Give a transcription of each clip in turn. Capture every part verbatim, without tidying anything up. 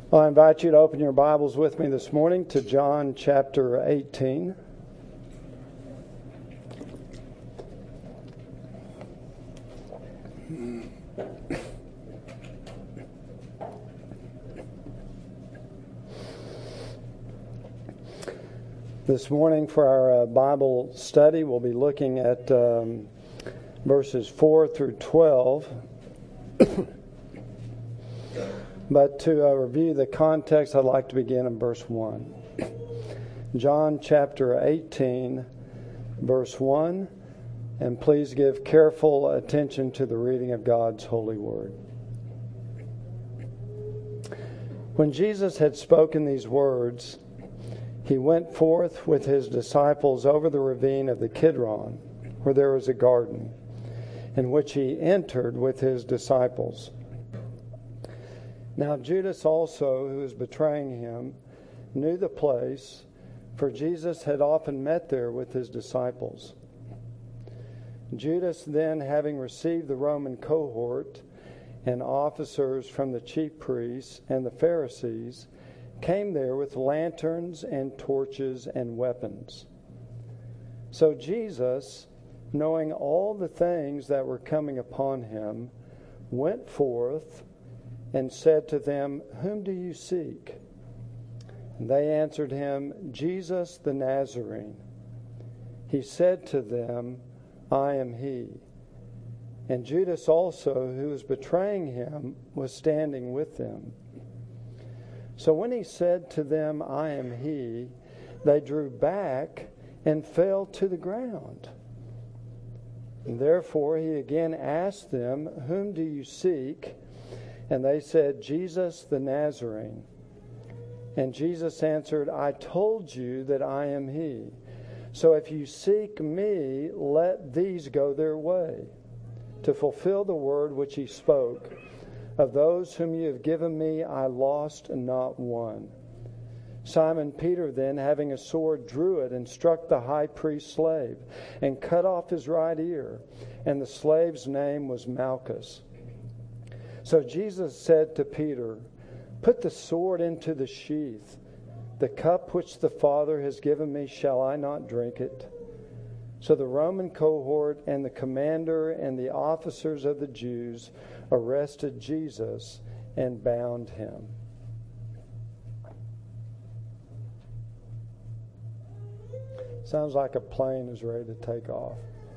Well, I invite you to open your Bibles with me this morning to John chapter eighteen. This morning for our uh, Bible study, we'll be looking at um, verses four through twelve. But to uh, review the context, I'd like to begin in verse one. John chapter eighteen, verse one. And please give careful attention to the reading of God's holy word. When Jesus had spoken these words, he went forth with his disciples over the ravine of the Kidron, where there was a garden, in which he entered with his disciples. Now Judas also, who was betraying him, knew the place, for Jesus had often met there with his disciples. Judas then, having received the Roman cohort and officers from the chief priests and the Pharisees, came there with lanterns and torches and weapons. So Jesus, knowing all the things that were coming upon him, went forth and said to them, "Whom do you seek?" And they answered him, "Jesus the Nazarene." He said to them, "I am he." And Judas also, who was betraying him, was standing with them. So when he said to them, "I am he," they drew back and fell to the ground. And therefore he again asked them, "Whom do you seek?" And they said, "Jesus the Nazarene." And Jesus answered, "I told you that I am he. So if you seek me, let these go their way, to fulfill the word which he spoke. Of those whom you have given me, I lost not one." Simon Peter then, having a sword, drew it and struck the high priest's slave, and cut off his right ear. And the slave's name was Malchus. So Jesus said to Peter, "Put the sword into the sheath. The cup which the Father has given me, shall I not drink it?" So the Roman cohort and the commander and the officers of the Jews arrested Jesus and bound him. Sounds like a plane is ready to take off.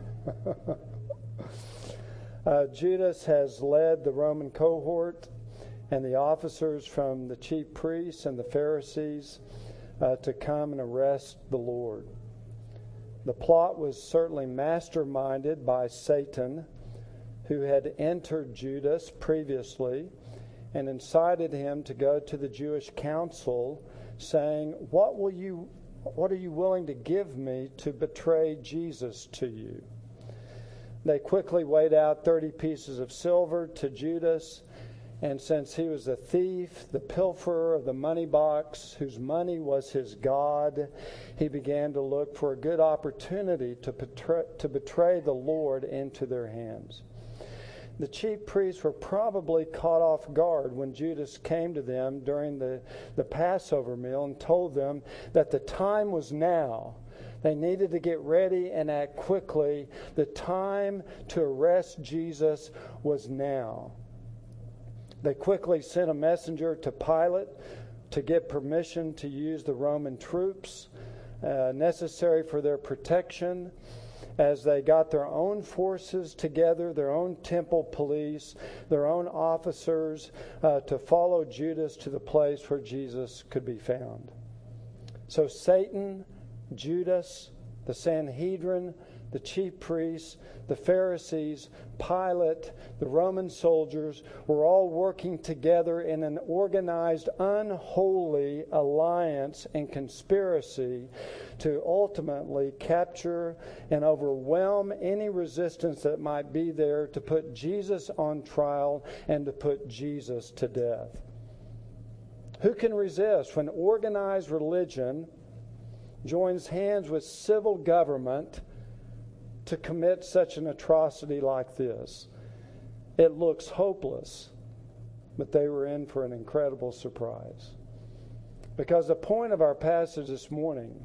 uh, Judas has led the Roman cohort and the officers from the chief priests and the Pharisees uh, to come and arrest the Lord. The plot was certainly masterminded by Satan, who had entered Judas previously and incited him to go to the Jewish council, saying, "What will you, what are you willing to give me to betray Jesus to you?" They quickly weighed out thirty pieces of silver to Judas, and since he was a thief, the pilferer of the money box, whose money was his god, he began to look for a good opportunity to betray, to betray the Lord into their hands. The chief priests were probably caught off guard when Judas came to them during the, the Passover meal and told them that the time was now. They needed to get ready and act quickly. The time to arrest Jesus was now. They quickly sent a messenger to Pilate to get permission to use the Roman troops uh, necessary for their protection, as they got their own forces together, their own temple police, their own officers, uh, to follow Judas to the place where Jesus could be found. So Satan, Judas, the Sanhedrin, the chief priests, the Pharisees, Pilate, the Roman soldiers were all working together in an organized, unholy alliance and conspiracy to ultimately capture and overwhelm any resistance that might be there, to put Jesus on trial and to put Jesus to death. Who can resist when organized religion joins hands with civil government to commit such an atrocity like this? It looks hopeless. but they were in for an incredible surprise. Because the point of our passage this morning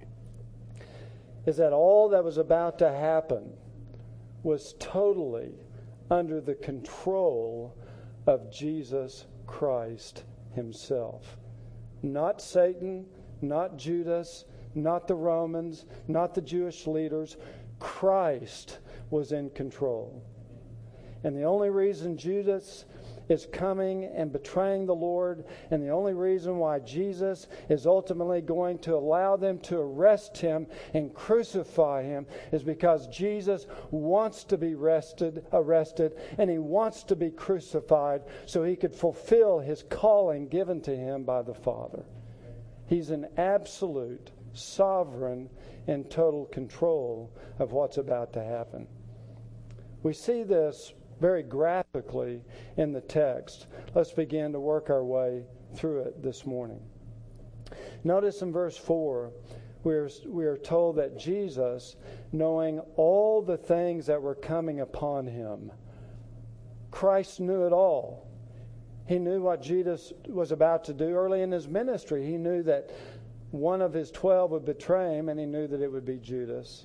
is that all that was about to happen was totally under the control of Jesus Christ himself. Not Satan, not Judas, not the Romans, not the Jewish leaders. Christ was in control. And the only reason Judas is coming and betraying the Lord, and the only reason why Jesus is ultimately going to allow them to arrest him and crucify him, is because Jesus wants to be arrested, arrested, and he wants to be crucified so he could fulfill his calling given to him by the Father. He's in absolute, sovereign, and total control of what's about to happen. We see this very graphically in the text. Let's begin to work our way through it this morning. Notice in verse four, we are, we are told that Jesus, knowing all the things that were coming upon him, Christ knew it all. He knew what Judas was about to do early in his ministry. He knew that one of his twelve would betray him, and he knew that it would be Judas.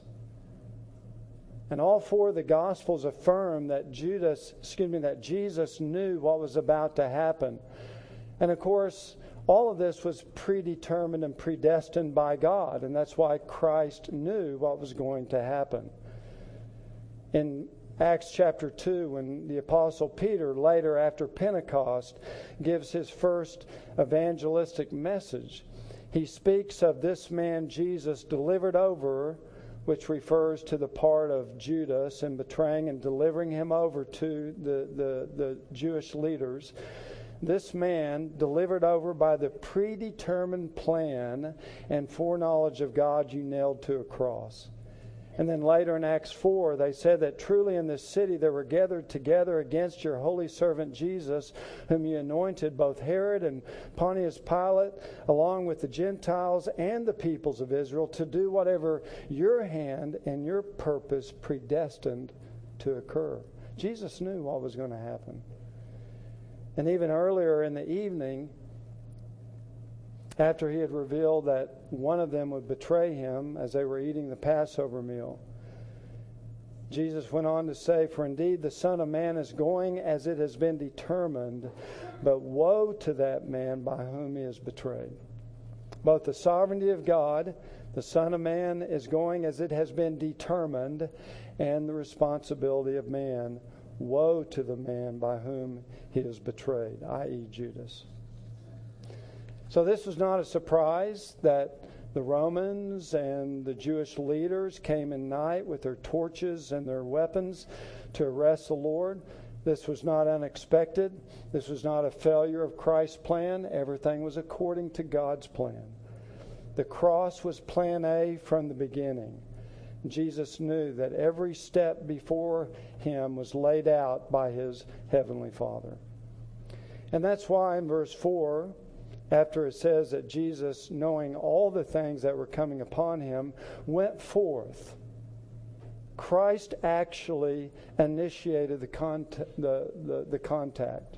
And all four of the Gospels affirm that Judas, excuse me, that Jesus knew what was about to happen. And of course, all of this was predetermined and predestined by God, and that's why Christ knew what was going to happen. In Acts chapter two, when the Apostle Peter, later after Pentecost, gives his first evangelistic message, he speaks of this man Jesus delivered over, which refers to the part of Judas in betraying and delivering him over to the, the, the Jewish leaders. This man delivered over by the predetermined plan and foreknowledge of God, you nailed to a cross. And then later in Acts four, they said that truly in this city they were gathered together against your holy servant Jesus, whom you anointed, both Herod and Pontius Pilate, along with the Gentiles and the peoples of Israel, to do whatever your hand and your purpose predestined to occur. Jesus knew what was going to happen. And even earlier in the evening, after he had revealed that one of them would betray him as they were eating the Passover meal, Jesus went on to say, for indeed the Son of Man is going as it has been determined, but woe to that man by whom he is betrayed. Both the sovereignty of God, the Son of Man is going as it has been determined, and the responsibility of man, woe to the man by whom he is betrayed, that is. Judas. So this was not a surprise that the Romans and the Jewish leaders came in night with their torches and their weapons to arrest the Lord. This was not unexpected. This was not a failure of Christ's plan. Everything was according to God's plan. The cross was plan A from the beginning. Jesus knew that every step before him was laid out by his heavenly Father. And that's why in verse four, after it says that Jesus, knowing all the things that were coming upon him, went forth, Christ actually initiated the, cont- the, the, the contact.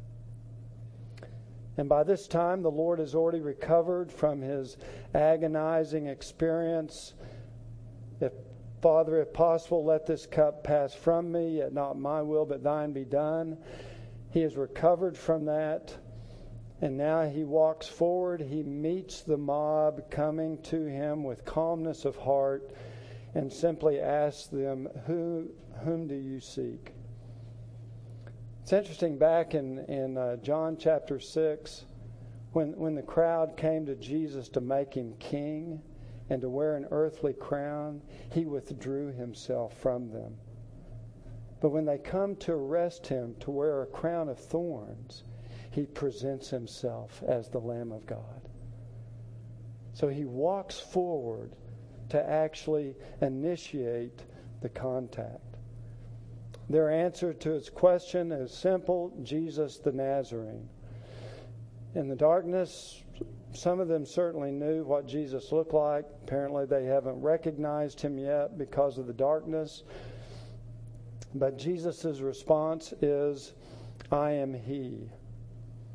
And by this time, the Lord has already recovered from his agonizing experience. If, Father, if possible, let this cup pass from me, yet not my will, but thine be done. He has recovered from that. And now he walks forward. He meets the mob coming to him with calmness of heart and simply asks them, Who, whom do you seek? It's interesting, back in, in uh, John chapter six, when, when the crowd came to Jesus to make him king and to wear an earthly crown, he withdrew himself from them. But when they come to arrest him to wear a crown of thorns, he presents himself as the Lamb of God. So he walks forward to actually initiate the contact. Their answer to his question is simple: Jesus the Nazarene. In the darkness, some of them certainly knew what Jesus looked like. Apparently they haven't recognized him yet because of the darkness. But Jesus' response is, I am he.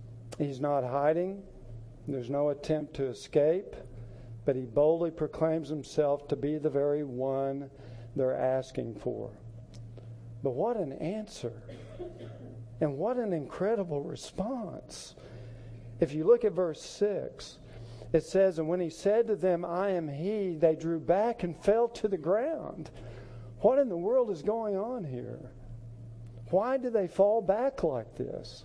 He's not hiding. There's no attempt to escape. But he boldly proclaims himself to be the very one they're asking for. But what an answer. And what an incredible response. If you look at verse six, it says, "And when he said to them, 'I am he,' they drew back and fell to the ground." What in the world is going on here? Why do they fall back like this?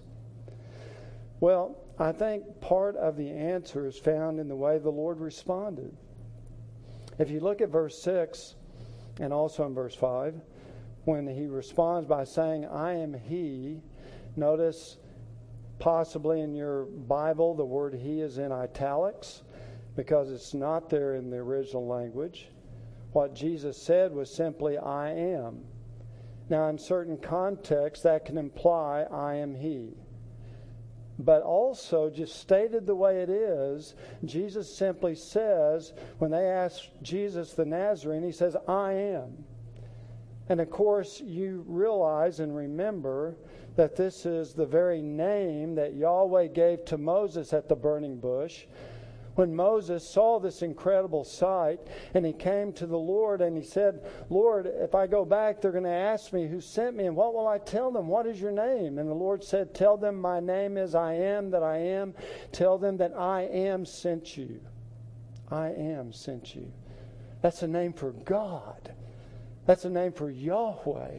Well, I think part of the answer is found in the way the Lord responded. If you look at verse six and also in verse five, when he responds by saying, "I am he," notice possibly in your Bible the word "he" is in italics because it's not there in the original language. What Jesus said was simply, "I am." Now, in certain contexts, that can imply, "I am he." But also, just stated the way it is, Jesus simply says, when they ask Jesus the Nazarene, he says, "I am." And of course, you realize and remember that this is the very name that Yahweh gave to Moses at the burning bush. When Moses saw this incredible sight and he came to the Lord and he said, "Lord, if I go back, they're going to ask me who sent me, and what will I tell them? What is your name?" And the Lord said, "Tell them my name is I am that I am. Tell them that I am sent you." I am sent you. That's a name for God. That's a name for Yahweh.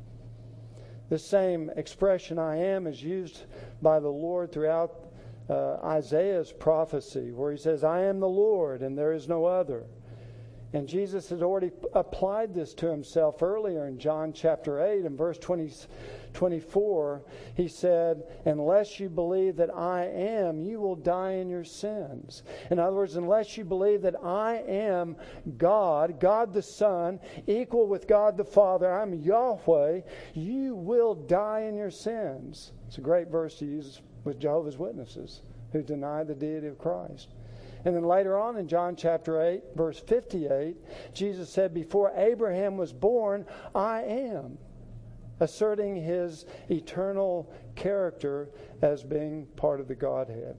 The same expression "I am" is used by the Lord throughout Uh, Isaiah's prophecy, where he says, "I am the Lord and there is no other." And Jesus had already applied this to himself earlier in John chapter eight and verse twenty, twenty-four. He said, "Unless you believe that I am, you will die in your sins." In other words, unless you believe that I am God, God the Son, equal with God the Father, I'm Yahweh, you will die in your sins. It's a great verse to use with Jehovah's Witnesses who deny the deity of Christ. And then later on in John chapter eight, verse fifty-eight, Jesus said, "Before Abraham was born, I am," asserting his eternal character as being part of the Godhead.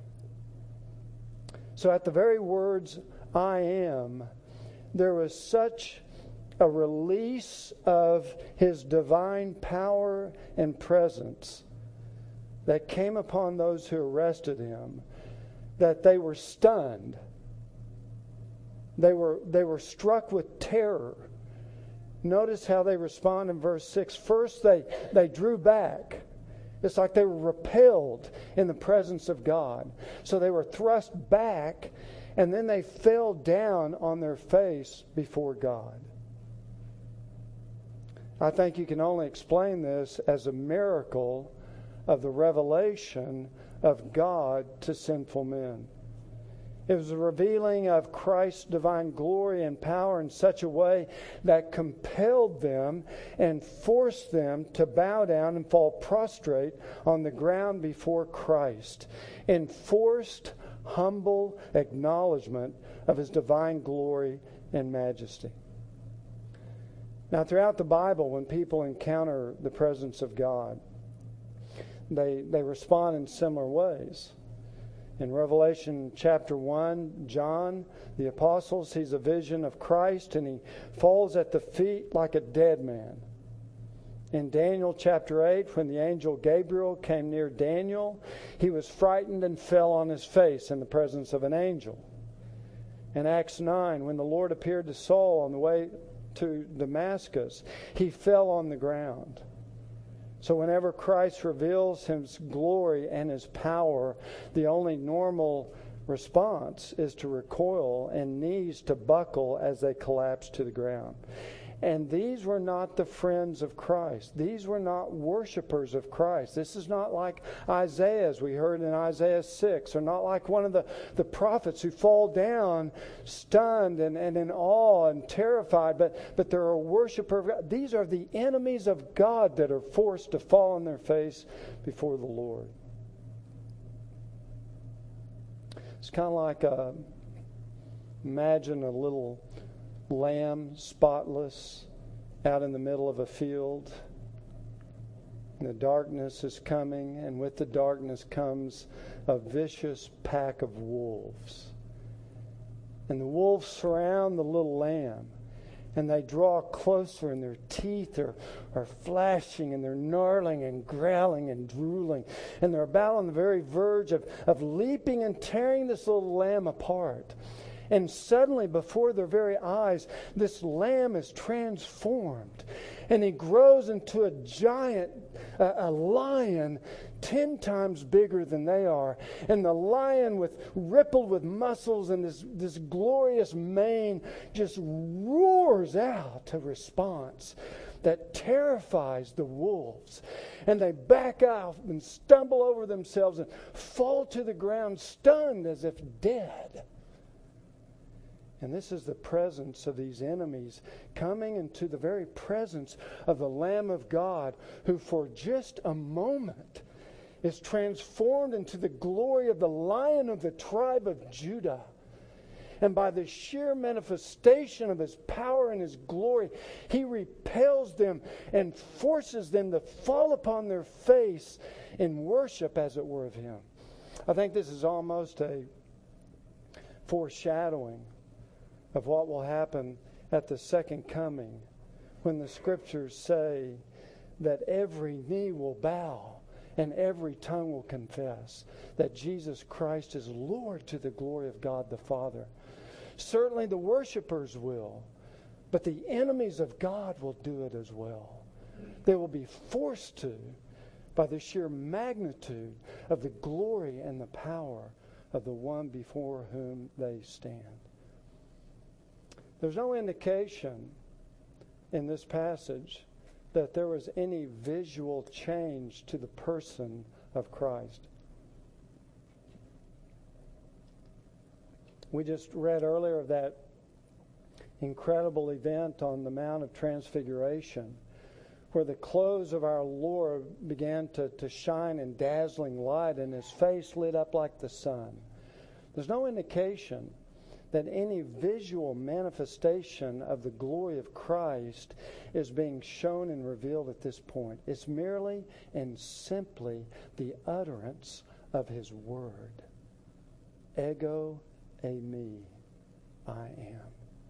So at the very words, "I am," there was such a release of his divine power and presence that came upon those who arrested him, that they were stunned. They were, they were struck with terror. Notice how they respond in verse six. First, they, they drew back. It's like they were repelled in the presence of God. So they were thrust back, and then they fell down on their face before God. I think you can only explain this as a miracle of the revelation of God to sinful men. It was a revealing of Christ's divine glory and power in such a way that compelled them and forced them to bow down and fall prostrate on the ground before Christ in forced, humble acknowledgement of his divine glory and majesty. Now, throughout the Bible, when people encounter the presence of God, They, they respond in similar ways. In Revelation chapter one, John, the apostle, sees a vision of Christ and he falls at the feet like a dead man. In Daniel chapter eight, when the angel Gabriel came near Daniel, he was frightened and fell on his face in the presence of an angel. In Acts nine, when the Lord appeared to Saul on the way to Damascus, he fell on the ground. So whenever Christ reveals his glory and his power, the only normal response is to recoil and knees to buckle as they collapse to the ground. And these were not the friends of Christ. These were not worshipers of Christ. This is not like Isaiah, as we heard in Isaiah six, or not like one of the, the prophets who fall down stunned and, and in awe and terrified, but, but they're a worshiper of God. These are the enemies of God that are forced to fall on their face before the Lord. It's kind of like a, imagine a little lamb, spotless, out in the middle of a field. And the darkness is coming, and with the darkness comes a vicious pack of wolves. And the wolves surround the little lamb, and they draw closer, and their teeth are, are flashing, and they're gnarling and growling and drooling. And they're about on the very verge of, of leaping and tearing this little lamb apart. And suddenly, before their very eyes, this lamb is transformed. And he grows into a giant, a, a lion ten times bigger than they are. And the lion, with rippled with muscles and this, this glorious mane, just roars out a response that terrifies the wolves. And they back out and stumble over themselves and fall to the ground, stunned as if dead. And this is the presence of these enemies coming into the very presence of the Lamb of God, who for just a moment is transformed into the glory of the Lion of the tribe of Judah. And by the sheer manifestation of His power and His glory, He repels them and forces them to fall upon their face in worship, as it were, of Him. I think this is almost a foreshadowing of what will happen at the second coming, when the Scriptures say that every knee will bow and every tongue will confess that Jesus Christ is Lord, to the glory of God the Father. Certainly the worshipers will, but the enemies of God will do it as well. They will be forced to by the sheer magnitude of the glory and the power of the one before whom they stand. There's no indication in this passage that there was any visual change to the person of Christ. We just read earlier of that incredible event on the Mount of Transfiguration, where the clothes of our Lord began to, to shine in dazzling light, and His face lit up like the sun. There's no indication that any visual manifestation of the glory of Christ is being shown and revealed at this point. It's merely and simply the utterance of His word. Ego eimi, I am.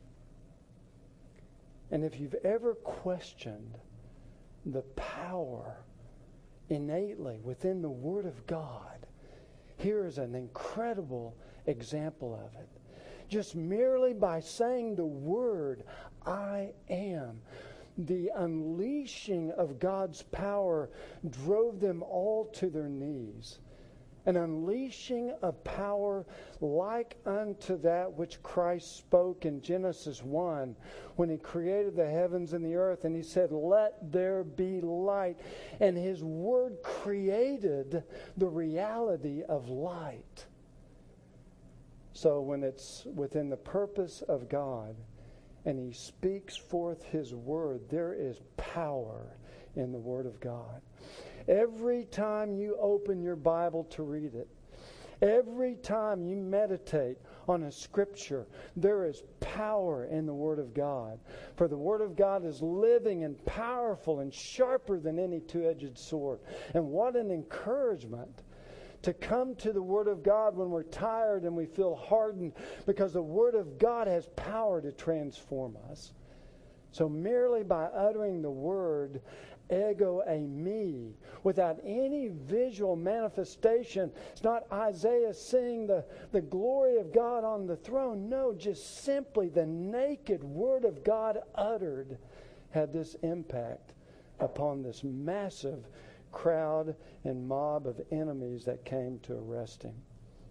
And if you've ever questioned the power innately within the Word of God, here is an incredible example of it. Just merely by saying the word, I am, the unleashing of God's power drove them all to their knees. An unleashing of power like unto that which Christ spoke in Genesis one, when He created the heavens and the earth, and He said, let there be light. And His word created the reality of light. So when it's within the purpose of God and He speaks forth His word, there is power in the Word of God. Every time you open your Bible to read it, every time you meditate on a Scripture, there is power in the Word of God. For the Word of God is living and powerful and sharper than any two-edged sword. And what an encouragement to come to the Word of God when we're tired and we feel hardened, because the Word of God has power to transform us. So merely by uttering the word, ego eimi, without any visual manifestation, it's not Isaiah seeing the, the glory of God on the throne. No, just simply the naked Word of God uttered had this impact upon this massive crowd and mob of enemies that came to arrest Him.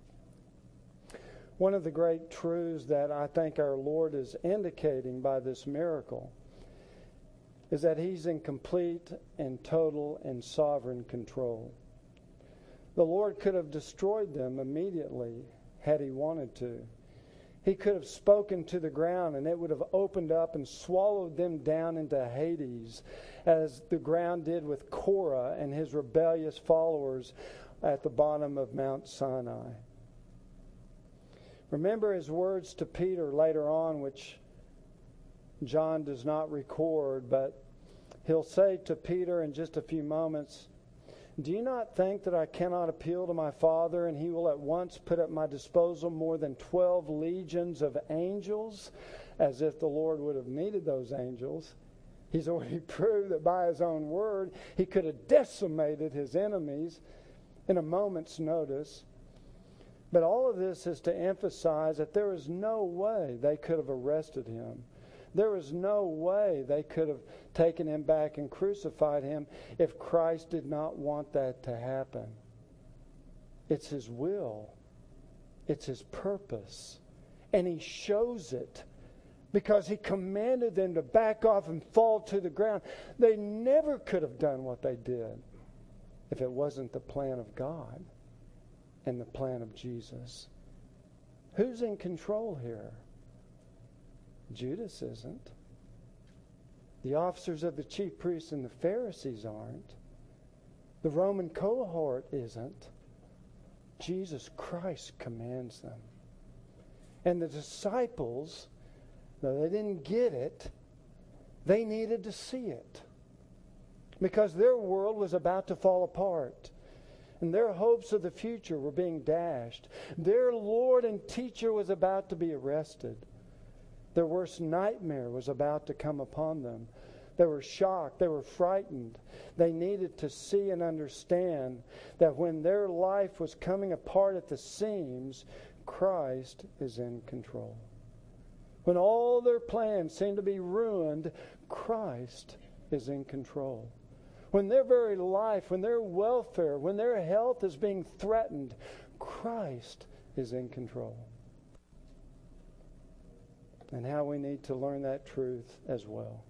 One of the great truths that I think our Lord is indicating by this miracle is that He's in complete and total and sovereign control. The Lord could have destroyed them immediately had He wanted to. He could have spoken to the ground and it would have opened up and swallowed them down into Hades, as the ground did with Korah and his rebellious followers at the bottom of Mount Sinai. Remember His words to Peter later on, which John does not record, but He'll say to Peter in just a few moments, "Do you not think that I cannot appeal to my Father, and He will at once put at my disposal more than twelve legions of angels?" As if the Lord would have needed those angels. He's already proved that by His own word, He could have decimated His enemies in a moment's notice. But all of this is to emphasize that there is no way they could have arrested Him. There is no way they could have taken Him back and crucified Him if Christ did not want that to happen. It's His will. It's His purpose. And He shows it because He commanded them to back off and fall to the ground. They never could have done what they did if it wasn't the plan of God and the plan of Jesus. Who's in control here? Judas isn't. The officers of the chief priests and the Pharisees aren't. The Roman cohort isn't. Jesus Christ commands them. And the disciples, though they didn't get it, they needed to see it. Because their world was about to fall apart. And their hopes of the future were being dashed. Their Lord and teacher was about to be arrested. Their worst nightmare was about to come upon them. They were shocked. They were frightened. They needed to see and understand that when their life was coming apart at the seams, Christ is in control. When all their plans seem to be ruined, Christ is in control. When their very life, when their welfare, when their health is being threatened, Christ is in control. And how we need to learn that truth as well.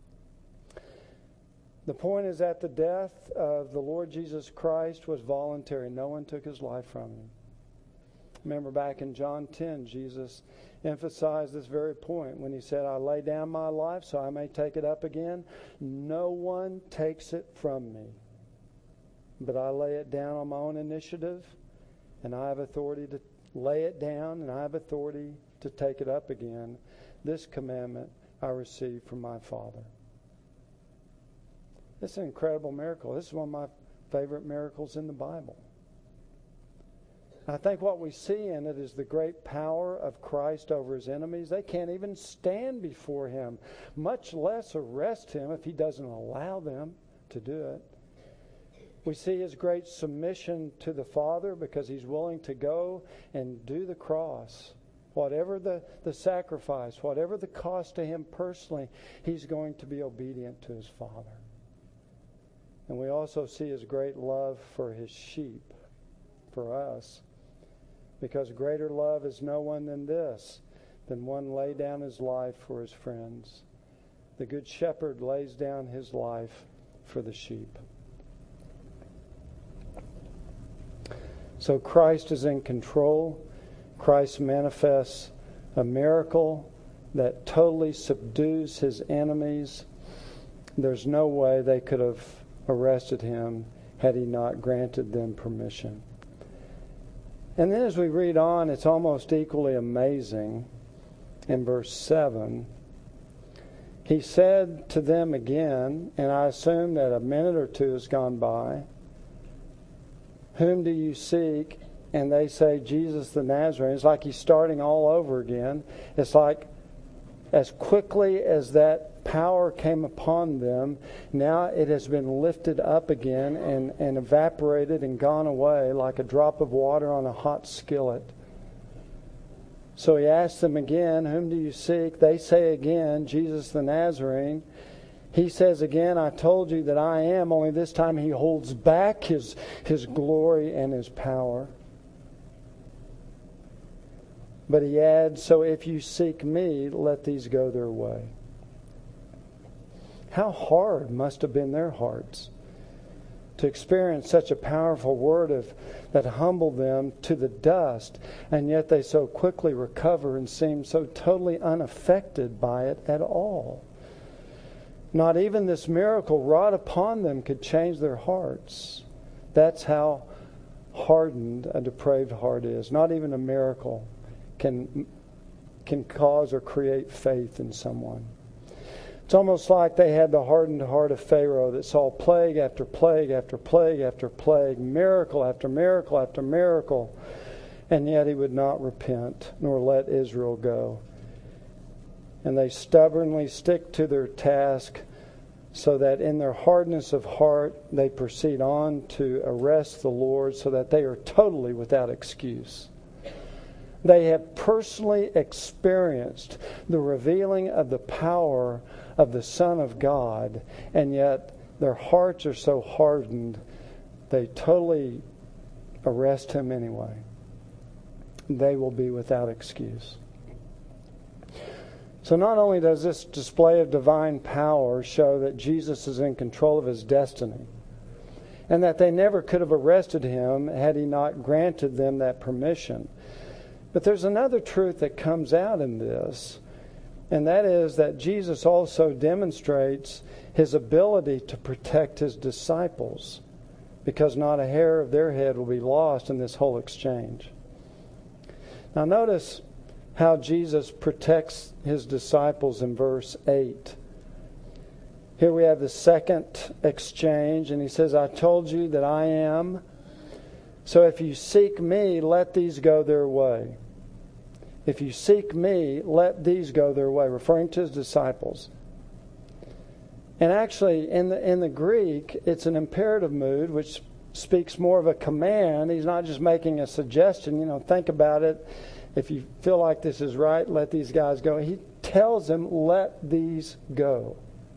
The point is that the death of the Lord Jesus Christ was voluntary. No one took His life from Him. Remember back in John ten, Jesus emphasized this very point when He said, "I lay down my life so I may take it up again. No one takes it from me, but I lay it down on my own initiative, and I have authority to lay it down, and I have authority to take it up again. This commandment I received from my Father." This is an incredible miracle. This is one of my favorite miracles in the Bible. I think what we see in it is the great power of Christ over His enemies. They can't even stand before Him, much less arrest Him if He doesn't allow them to do it. We see His great submission to the Father because He's willing to go and do the cross. Whatever the, the sacrifice, whatever the cost to Him personally, He's going to be obedient to His Father. And we also see His great love for His sheep, for us. Because greater love is no one than this, than one lay down his life for his friends. The Good Shepherd lays down his life for the sheep. So Christ is in control. Christ manifests a miracle that totally subdues His enemies. There's no way they could have arrested Him had He not granted them permission. And then as we read on, it's almost equally amazing. In verse seven, He said to them again, and I assume that a minute or two has gone by, "Whom do you seek?" And they say, "Jesus the Nazarene." It's like He's starting all over again. It's like as quickly as that power came upon them, now it has been lifted up again and, and evaporated and gone away like a drop of water on a hot skillet. So He asks them again, "Whom do you seek?" They say again, "Jesus the Nazarene." He says again, "I told you that I am," only this time He holds back His, his glory and His power. But He adds, "So if you seek Me, let these go their way." How hard must have been their hearts to experience such a powerful word of, that humbled them to the dust, and yet they so quickly recover and seem so totally unaffected by it at all. Not even this miracle wrought upon them could change their hearts. That's how hardened a depraved heart is. Not even a miracle can, can cause or create faith in someone. It's almost like they had the hardened heart of Pharaoh that saw plague after plague after plague after plague, miracle after miracle after miracle, and yet he would not repent nor let Israel go. And they stubbornly stick to their task so that in their hardness of heart they proceed on to arrest the Lord so that they are totally without excuse. They have personally experienced the revealing of the power of the Son of God, and yet their hearts are so hardened they totally arrest him anyway. They will be without excuse. So not only does this display of divine power show that Jesus is in control of his destiny, and that they never could have arrested him had he not granted them that permission, but there's another truth that comes out in this, and that is that Jesus also demonstrates his ability to protect his disciples, because not a hair of their head will be lost in this whole exchange. Now notice how Jesus protects his disciples in verse eight. Here we have the second exchange, and he says, I told you that I am. So if you seek me, let these go their way. If you seek me, let these go their way, referring to his disciples. And actually, in the in the Greek, it's an imperative mood, which speaks more of a command. He's not just making a suggestion, you know, think about it. If you feel like this is right, let these guys go. He tells them, let these go.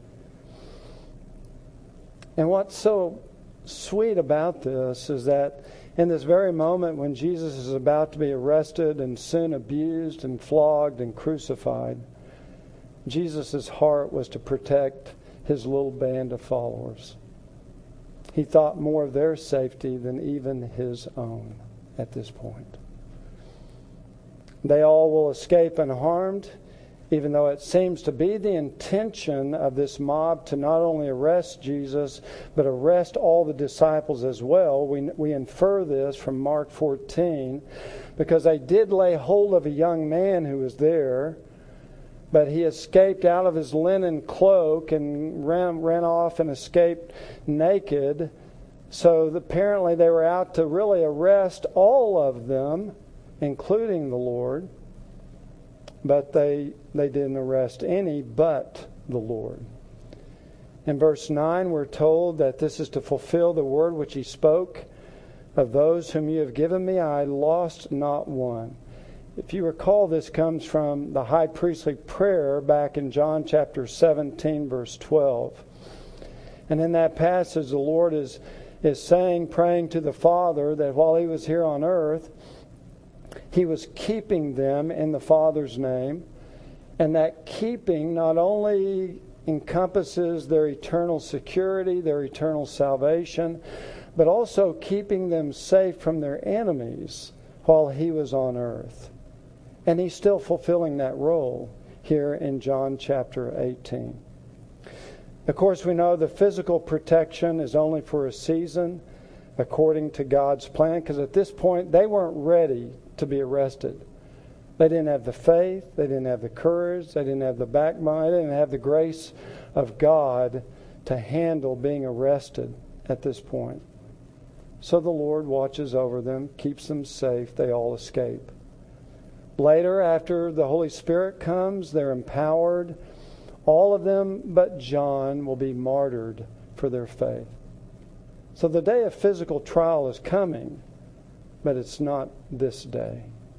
And what's so sweet about this is that in this very moment when Jesus is about to be arrested and soon abused and flogged and crucified, Jesus' heart was to protect his little band of followers. He thought more of their safety than even his own at this point. They all will escape unharmed, even though it seems to be the intention of this mob to not only arrest Jesus, but arrest all the disciples as well. We, we infer this from Mark fourteen, because they did lay hold of a young man who was there, but he escaped out of his linen cloak and ran, ran off and escaped naked. So apparently they were out to really arrest all of them, including the Lord, but they they didn't arrest any but the Lord. In verse nine, we're told that this is to fulfill the word which he spoke, of those whom you have given me, I lost not one. If you recall, this comes from the high priestly prayer back in John chapter seventeen, verse twelve. And in that passage, the Lord is, is saying, praying to the Father, that while he was here on earth, he was keeping them in the Father's name, and that keeping not only encompasses their eternal security, their eternal salvation, but also keeping them safe from their enemies while he was on earth. And he's still fulfilling that role here in John chapter eighteen. Of course, we know the physical protection is only for a season, according to God's plan, because at this point they weren't ready to be arrested. They didn't have the faith, they didn't have the courage, they didn't have the backbone, they didn't have the grace of God to handle being arrested at this point. So the Lord watches over them, keeps them safe, they all escape. Later, after the Holy Spirit comes, they're empowered. All of them but John will be martyred for their faith. So the day of physical trial is coming, but it's not this day.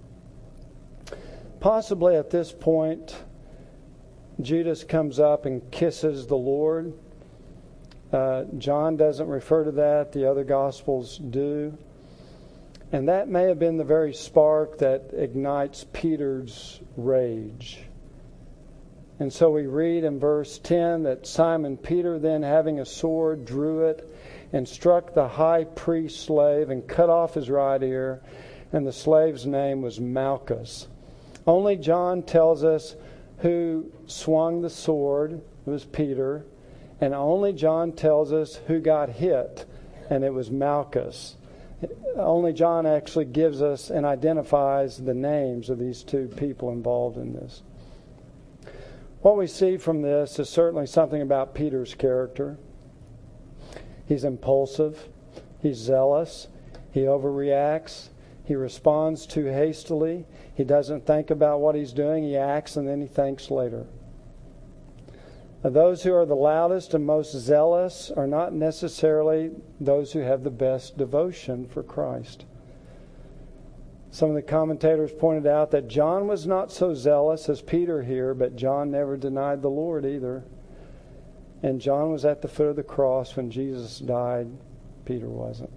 Possibly at this point, Judas comes up and kisses the Lord. Uh, John doesn't refer to that. The other Gospels do. And that may have been the very spark that ignites Peter's rage. And so we read in verse ten that Simon Peter, then having a sword, drew it and struck the high priest's slave and cut off his right ear. And the slave's name was Malchus. Only John tells us who swung the sword. It was Peter. And only John tells us who got hit, and it was Malchus. Only John actually gives us and identifies the names of these two people involved in this. What we see from this is certainly something about Peter's character. He's impulsive. He's zealous. He overreacts. He responds too hastily. He doesn't think about what he's doing. He acts and then he thinks later. Now, those who are the loudest and most zealous are not necessarily those who have the best devotion for Christ. Some of the commentators pointed out that John was not so zealous as Peter here, but John never denied the Lord either. And John was at the foot of the cross when Jesus died. Peter wasn't.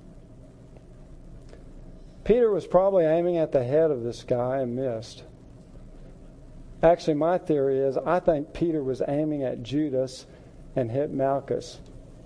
Peter was probably aiming at the head of this guy and missed. Actually, my theory is I think Peter was aiming at Judas and hit Malchus.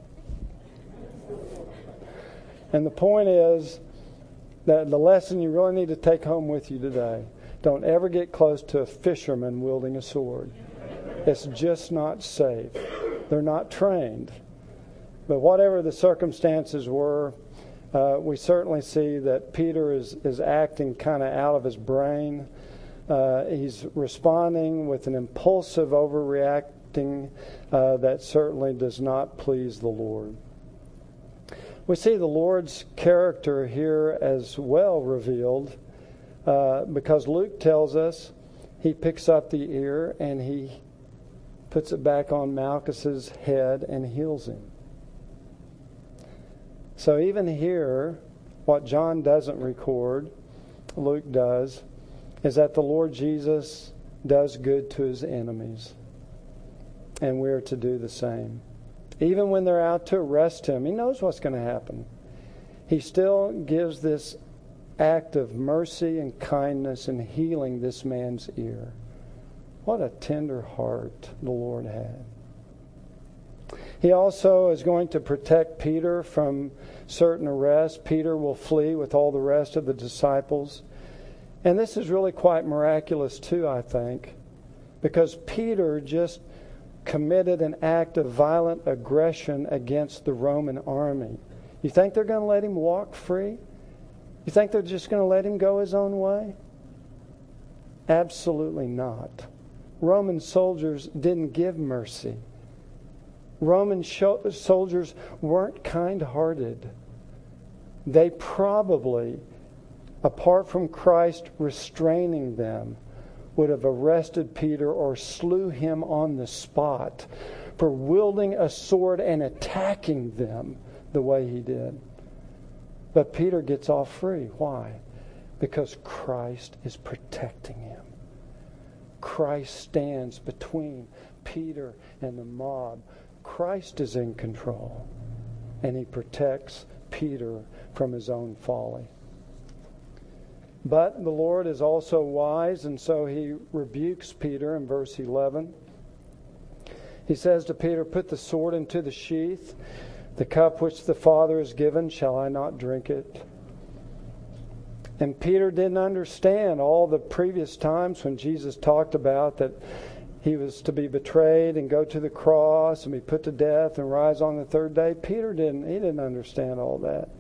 And the point is that the lesson you really need to take home with you today, don't ever get close to a fisherman wielding a sword. It's just not safe. They're not trained. But whatever the circumstances were, uh, we certainly see that Peter is, is acting kind of out of his brain. Uh, he's responding with an impulsive overreacting uh, that certainly does not please the Lord. We see the Lord's character here as well revealed uh, because Luke tells us he picks up the ear and he puts it back on Malchus's head and heals him. So even here, what John doesn't record, Luke does, is that the Lord Jesus does good to his enemies. And we're to do the same. Even when they're out to arrest him, he knows what's going to happen. He still gives this act of mercy and kindness in healing this man's ear. What a tender heart the Lord had. He also is going to protect Peter from certain arrests. Peter will flee with all the rest of the disciples. And this is really quite miraculous too, I think, because Peter just committed an act of violent aggression against the Roman army. You think they're going to let him walk free? You think they're just going to let him go his own way? Absolutely not. Roman soldiers didn't give mercy. Roman soldiers weren't kind-hearted. They probably, apart from Christ restraining them, would have arrested Peter or slew him on the spot for wielding a sword and attacking them the way he did. But Peter gets off free. Why? Because Christ is protecting him. Christ stands between Peter and the mob. Christ is in control, and he protects Peter from his own folly. But the Lord is also wise, and so he rebukes Peter in verse eleven. He says to Peter, "Put the sword into the sheath. The cup which the Father has given, shall I not drink it?" And Peter didn't understand all the previous times when Jesus talked about that he was to be betrayed and go to the cross and be put to death and rise on the third day. Peter didn't, he didn't understand all that.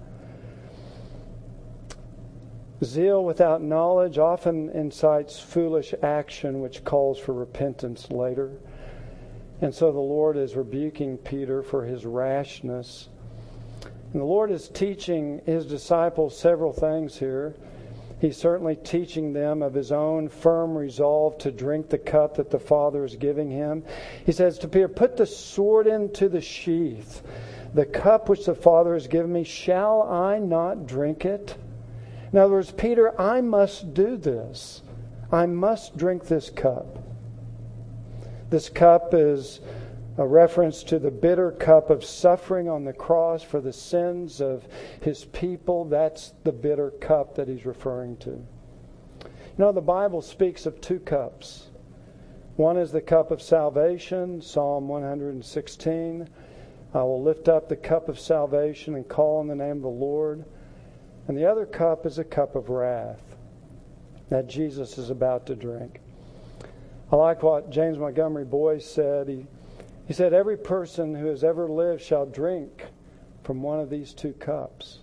Zeal without knowledge often incites foolish action, which calls for repentance later. And so the Lord is rebuking Peter for his rashness. And the Lord is teaching his disciples several things here. He's certainly teaching them of his own firm resolve to drink the cup that the Father is giving him. He says to Peter, "Put the sword into the sheath. The cup which the Father has given me, shall I not drink it?" In other words, Peter, I must do this. I must drink this cup. This cup is a reference to the bitter cup of suffering on the cross for the sins of his people. That's the bitter cup that he's referring to. You know, the Bible speaks of two cups. One is the cup of salvation, Psalm one sixteen. I will lift up the cup of salvation and call on the name of the Lord. And the other cup is a cup of wrath that Jesus is about to drink. I like what James Montgomery Boyce said. He, he said, "Every person who has ever lived shall drink from one of these two cups.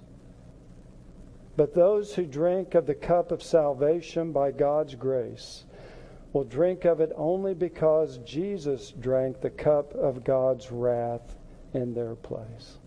But those who drink of the cup of salvation by God's grace will drink of it only because Jesus drank the cup of God's wrath in their place.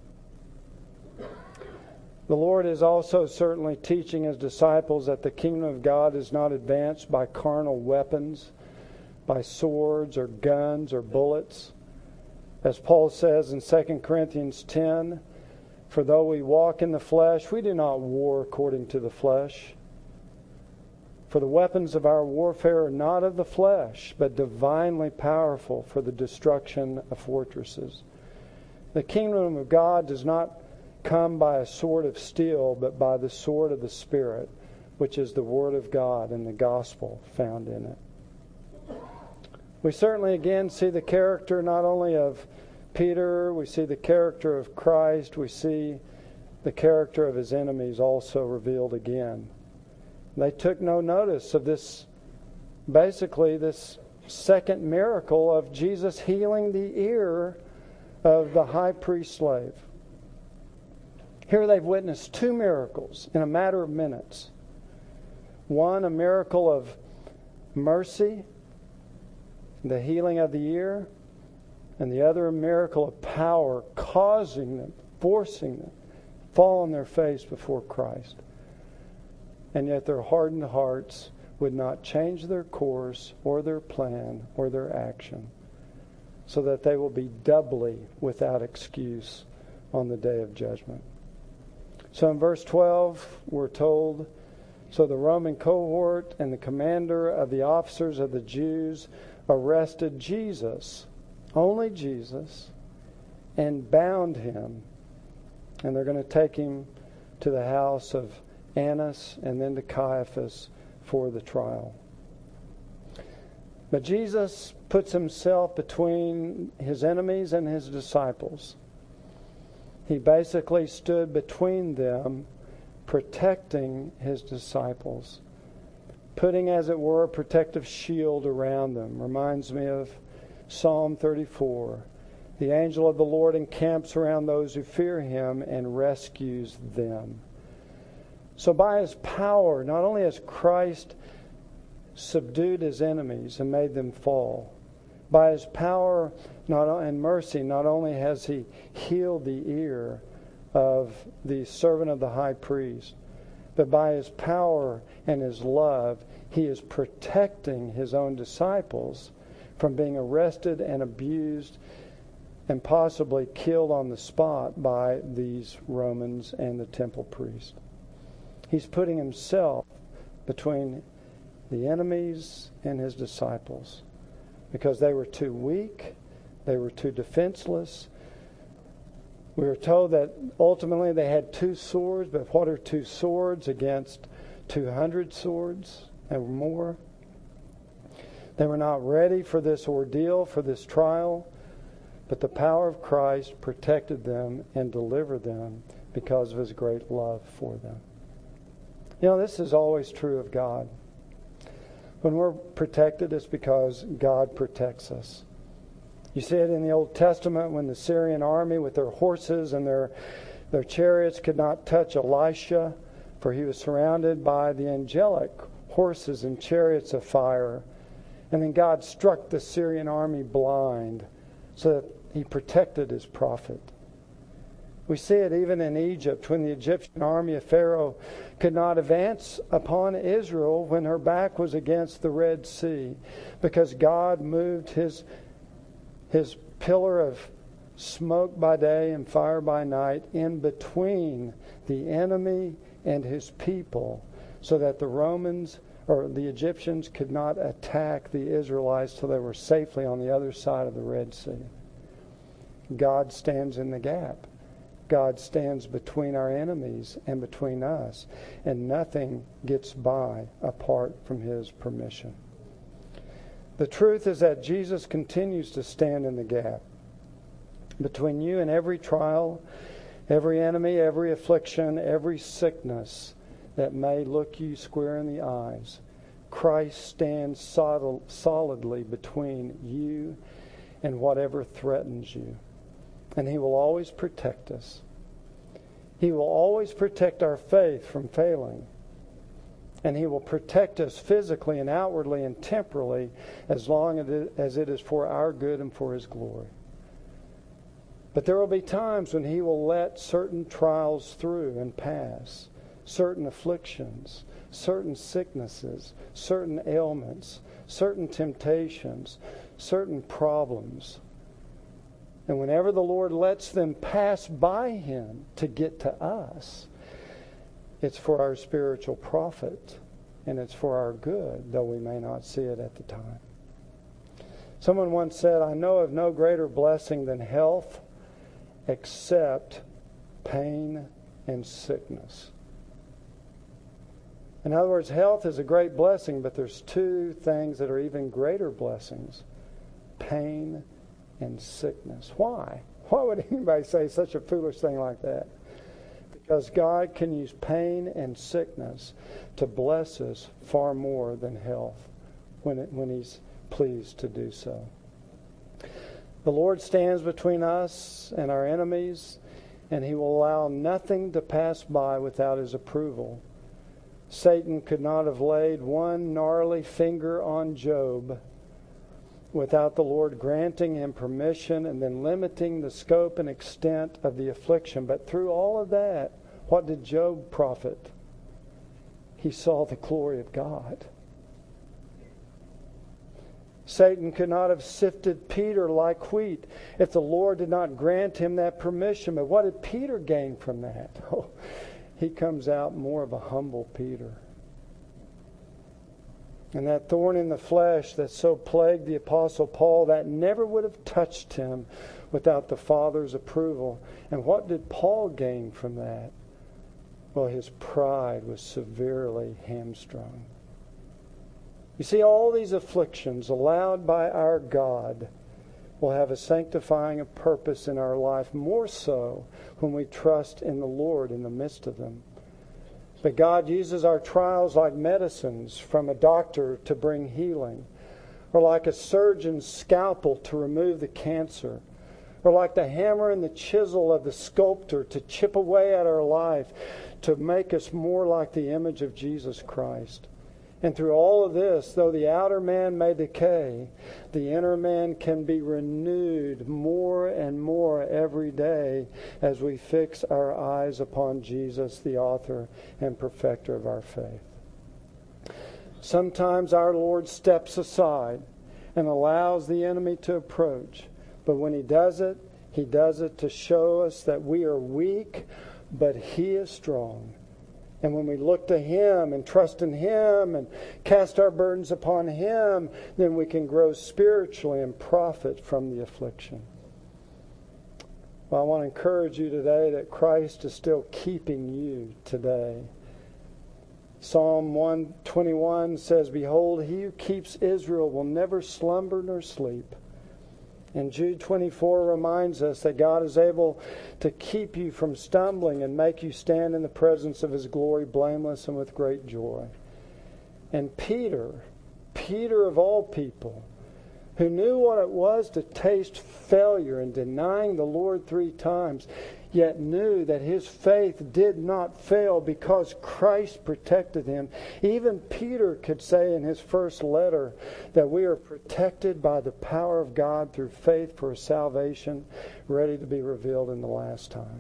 The Lord is also certainly teaching His disciples that the kingdom of God is not advanced by carnal weapons, by swords or guns or bullets. As Paul says in Second Corinthians ten, "For though we walk in the flesh, we do not war according to the flesh. For the weapons of our warfare are not of the flesh, but divinely powerful for the destruction of fortresses." The kingdom of God does not come by a sword of steel, but by the sword of the Spirit, which is the Word of God and the gospel found in it. We certainly again see the character not only of Peter, we see the character of Christ, we see the character of His enemies also revealed again. They took no notice of this, basically this second miracle of Jesus healing the ear of the high priest's slave. Here they've witnessed two miracles in a matter of minutes. One, a miracle of mercy, the healing of the ear, and the other, a miracle of power, causing them, forcing them, fall on their face before Christ. And yet their hardened hearts would not change their course or their plan or their action, so that they will be doubly without excuse on the day of judgment. So in verse twelve, we're told, "So the Roman cohort and the commander of the officers of the Jews arrested Jesus," only Jesus, "and bound Him." And they're going to take Him to the house of Annas and then to Caiaphas for the trial. But Jesus puts Himself between His enemies and His disciples. He basically stood between them, protecting His disciples, putting, as it were, a protective shield around them. Reminds me of Psalm thirty-four. "The angel of the Lord encamps around those who fear Him and rescues them." So by His power, not only has Christ subdued His enemies and made them fall, by His power not, and mercy, not only has He healed the ear of the servant of the high priest, but by His power and His love, He is protecting His own disciples from being arrested and abused and possibly killed on the spot by these Romans and the temple priest. He's putting Himself between the enemies and His disciples because they were too weak, they were too defenseless. We were told that ultimately they had two swords, but what are two swords against two hundred swords and more? They were not ready for this ordeal, for this trial, but the power of Christ protected them and delivered them because of His great love for them. You know, this is always true of God. When we're protected, it's because God protects us. You see it in the Old Testament when the Syrian army with their horses and their, their chariots could not touch Elisha, for he was surrounded by the angelic horses and chariots of fire. And then God struck the Syrian army blind so that He protected His prophet. We see it even in Egypt when the Egyptian army of Pharaoh could not advance upon Israel when her back was against the Red Sea, because God moved His, his pillar of smoke by day and fire by night in between the enemy and His people, so that the Romans or the Egyptians could not attack the Israelites till they were safely on the other side of the Red Sea. God stands in the gap. God stands between our enemies and between us, and nothing gets by apart from His permission. The truth is that Jesus continues to stand in the gap between you and every trial, every enemy, every affliction, every sickness that may look you square in the eyes. Christ stands solid, solidly between you and whatever threatens you. And He will always protect us. He will always protect our faith from failing. And He will protect us physically and outwardly and temporally as long as it is for our good and for His glory. But there will be times when He will let certain trials through and pass, certain afflictions, certain sicknesses, certain ailments, certain temptations, certain problems. And whenever the Lord lets them pass by Him to get to us, it's for our spiritual profit, and it's for our good, though we may not see it at the time. Someone once said, "I know of no greater blessing than health except pain and sickness." In other words, health is a great blessing, but there's two things that are even greater blessings: pain and sickness. Why? Why would anybody say such a foolish thing like that? Because God can use pain and sickness to bless us far more than health when it, when He's pleased to do so. The Lord stands between us and our enemies, and He will allow nothing to pass by without His approval. Satan could not have laid one gnarly finger on Job without the Lord granting him permission and then limiting the scope and extent of the affliction. But through all of that, what did Job profit? He saw the glory of God. Satan could not have sifted Peter like wheat if the Lord did not grant him that permission. But what did Peter gain from that? Oh, he comes out more of a humble Peter. And that thorn in the flesh that so plagued the Apostle Paul, that never would have touched him without the Father's approval. And what did Paul gain from that? Well, his pride was severely hamstrung. You see, all these afflictions allowed by our God will have a sanctifying purpose in our life, more so when we trust in the Lord in the midst of them. But God uses our trials like medicines from a doctor to bring healing, or like a surgeon's scalpel to remove the cancer, or like the hammer and the chisel of the sculptor to chip away at our life to make us more like the image of Jesus Christ. And through all of this, though the outer man may decay, the inner man can be renewed more and more every day as we fix our eyes upon Jesus, the author and perfecter of our faith. Sometimes our Lord steps aside and allows the enemy to approach. But when He does it, He does it to show us that we are weak, but He is strong. And when we look to Him and trust in Him and cast our burdens upon Him, then we can grow spiritually and profit from the affliction. Well, I want to encourage you today that Christ is still keeping you today. Psalm one twenty-one says, "Behold, He who keeps Israel will never slumber nor sleep." And Jude twenty-four reminds us that God is able to keep you from stumbling and make you stand in the presence of His glory blameless and with great joy. And Peter, Peter of all people, who knew what it was to taste failure and denying the Lord three times, yet knew that his faith did not fail because Christ protected him. Even Peter could say in his first letter that we are protected by the power of God through faith for a salvation ready to be revealed in the last time.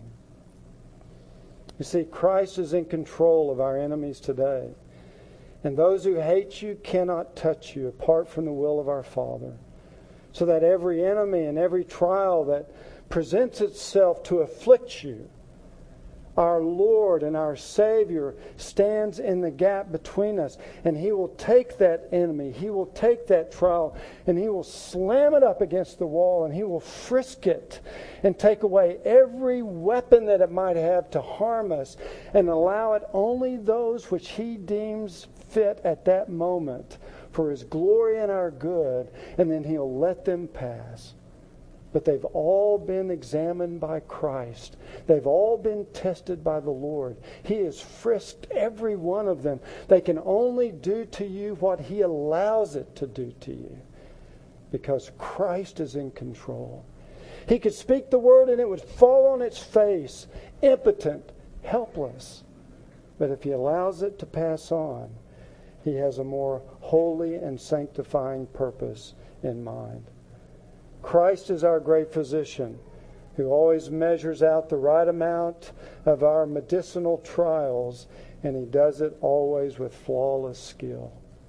You see, Christ is in control of our enemies today. And those who hate you cannot touch you apart from the will of our Father. So that every enemy and every trial that presents itself to afflict you, our Lord and our Savior stands in the gap between us. And He will take that enemy, He will take that trial, and He will slam it up against the wall, and He will frisk it and take away every weapon that it might have to harm us, and allow it only those which He deems fit at that moment for His glory and our good, and then He'll let them pass. But they've all been examined by Christ. They've all been tested by the Lord. He has frisked every one of them. They can only do to you what He allows it to do to you, because Christ is in control. He could speak the word and it would fall on its face, impotent, helpless. But if He allows it to pass on, He has a more holy and sanctifying purpose in mind. Christ is our great physician, who always measures out the right amount of our medicinal trials, and He does it always with flawless skill.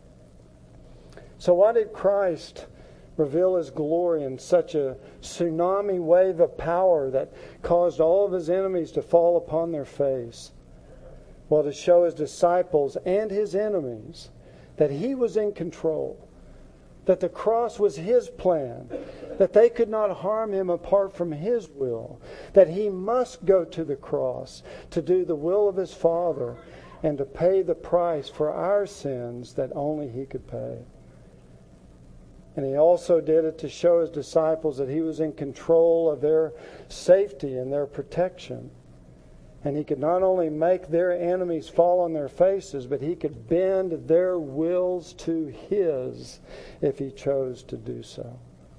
So why did Christ reveal His glory in such a tsunami wave of power that caused all of His enemies to fall upon their face? Well, to show His disciples and His enemies that He was in control, that the cross was His plan, that they could not harm Him apart from His will, that He must go to the cross to do the will of His Father and to pay the price for our sins that only He could pay. And He also did it to show His disciples that He was in control of their safety and their protection. And He could not only make their enemies fall on their faces, but He could bend their wills to His if He chose to do so.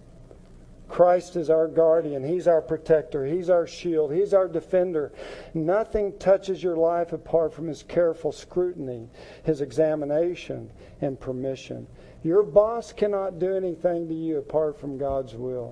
Christ is our guardian. He's our protector. He's our shield. He's our defender. Nothing touches your life apart from His careful scrutiny, His examination, and permission. Your boss cannot do anything to you apart from God's will.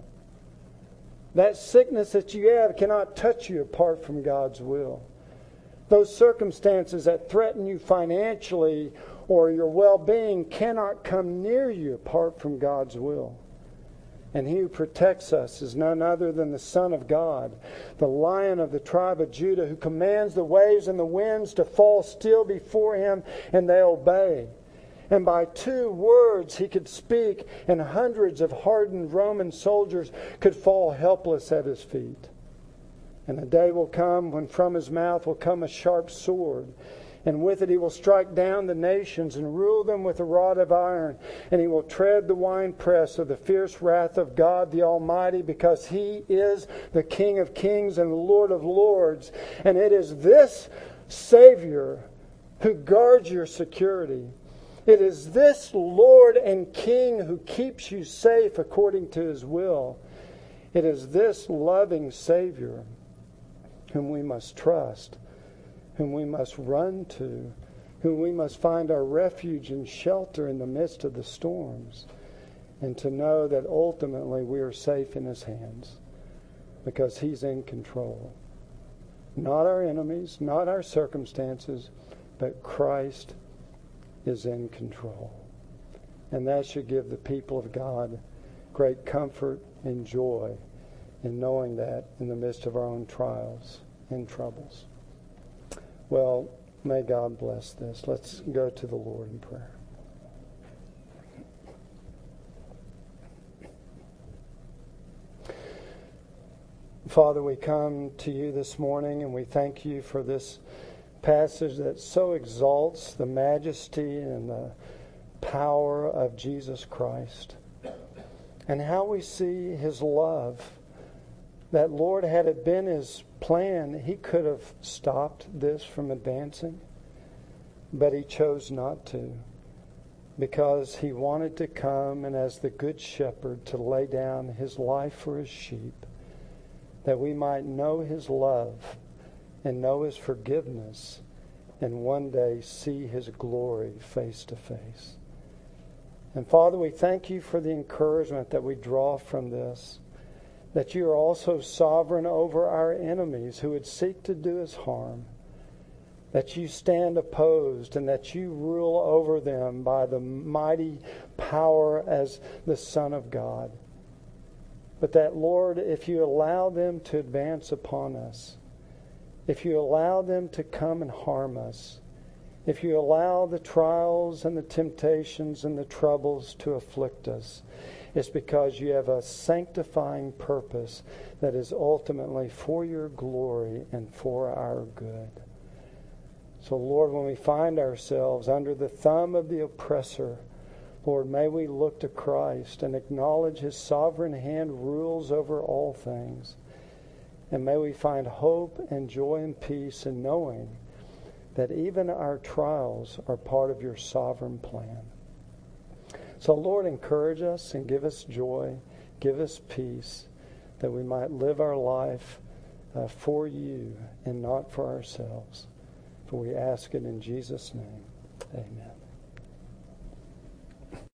That sickness that you have cannot touch you apart from God's will. Those circumstances that threaten you financially or your well-being cannot come near you apart from God's will. And He who protects us is none other than the Son of God, the Lion of the tribe of Judah, who commands the waves and the winds to fall still before Him, and they obey. And by two words He could speak, and hundreds of hardened Roman soldiers could fall helpless at His feet. And a day will come when from His mouth will come a sharp sword, and with it He will strike down the nations and rule them with a rod of iron. And He will tread the winepress of the fierce wrath of God the Almighty, because He is the King of kings and the Lord of lords. And it is this Savior who guards your security. It is this Lord and King who keeps you safe according to His will. It is this loving Savior whom we must trust, whom we must run to, whom we must find our refuge and shelter in the midst of the storms, and to know that ultimately we are safe in His hands because He's in control. Not our enemies, not our circumstances, but Christ is in control. And that should give the people of God great comfort and joy in knowing that in the midst of our own trials and troubles. Well, may God bless this. Let's go to the Lord in prayer. Father, we come to You this morning and we thank You for this passage that so exalts the majesty and the power of Jesus Christ, and how we see His love. That, Lord, had it been His plan, He could have stopped this from advancing, but He chose not to, because He wanted to come and as the good shepherd to lay down His life for His sheep, that we might know His love and know His forgiveness, and one day see His glory face to face. And Father, we thank You for the encouragement that we draw from this, that You are also sovereign over our enemies who would seek to do us harm, that You stand opposed and that You rule over them by the mighty power as the Son of God. But that, Lord, if You allow them to advance upon us, if You allow them to come and harm us, if You allow the trials and the temptations and the troubles to afflict us, it's because You have a sanctifying purpose that is ultimately for Your glory and for our good. So, Lord, when we find ourselves under the thumb of the oppressor, Lord, may we look to Christ and acknowledge His sovereign hand rules over all things. And may we find hope and joy and peace in knowing that even our trials are part of Your sovereign plan. So, Lord, encourage us and give us joy, give us peace, that we might live our life uh, for You and not for ourselves. For we ask it in Jesus' name. Amen.